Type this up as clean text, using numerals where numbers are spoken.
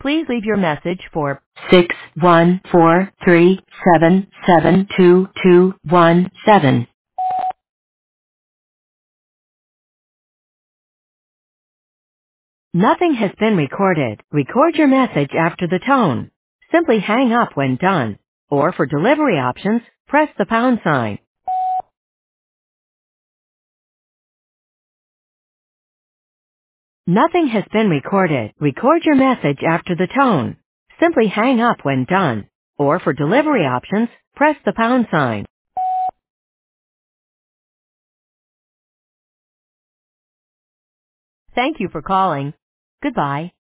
Please leave your message for 61437722217. Nothing has been recorded. Record your message after the tone. Simply hang up when done. Or for delivery options, press the pound sign. Nothing has been recorded. Record your message after the tone. Simply hang up when done. Or for delivery options, press the pound sign. Thank you for calling. Goodbye.